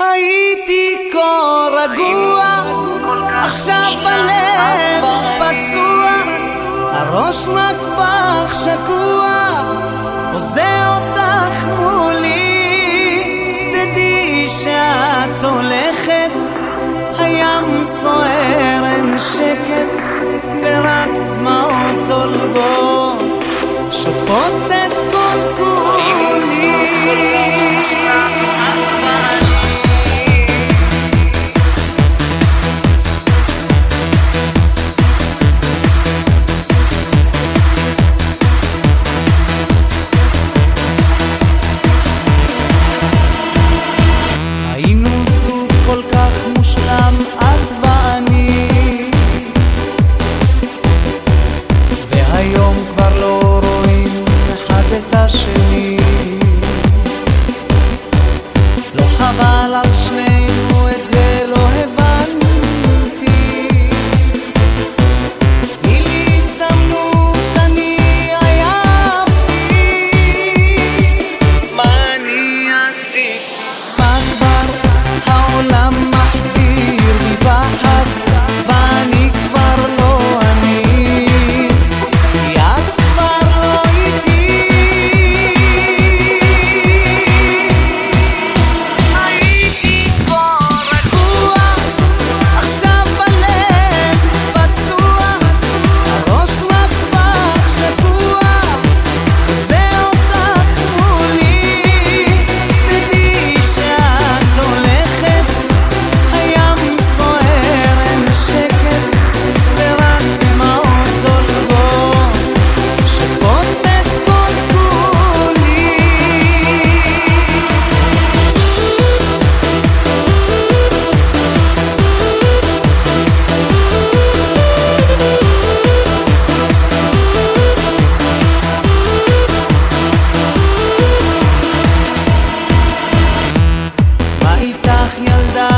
הייתי כה רגוע, עכשיו הלב פצוע, הראש רק בך שקוע, עוזר אותך מולי. תדעי שאת הולכת, הים סוער אין שקט, ורק דמעות זולגות שוטפות את כל כולי. היינו זוג כל כך מושלם, את ואני, והיום כבר לא רואים אחד את השני. לא חבל על שנינו, את זה לא הבנתי. תני לי הזדמנות, אני עייפתי. מה אני עשיתי? כבר העולם מחדיר בי פחד, ואני כבר לא אני, כי את כבר לא איתי. הייתי כה רגוע, עכשיו הלב פצוע, הראש רק בך שקוע, זה אותך מולי. תדעי שאת הולכת, הים סוער אין שקט, ורק דמעות זולגות שוטפות את כל כולי. מה איתך ילדה?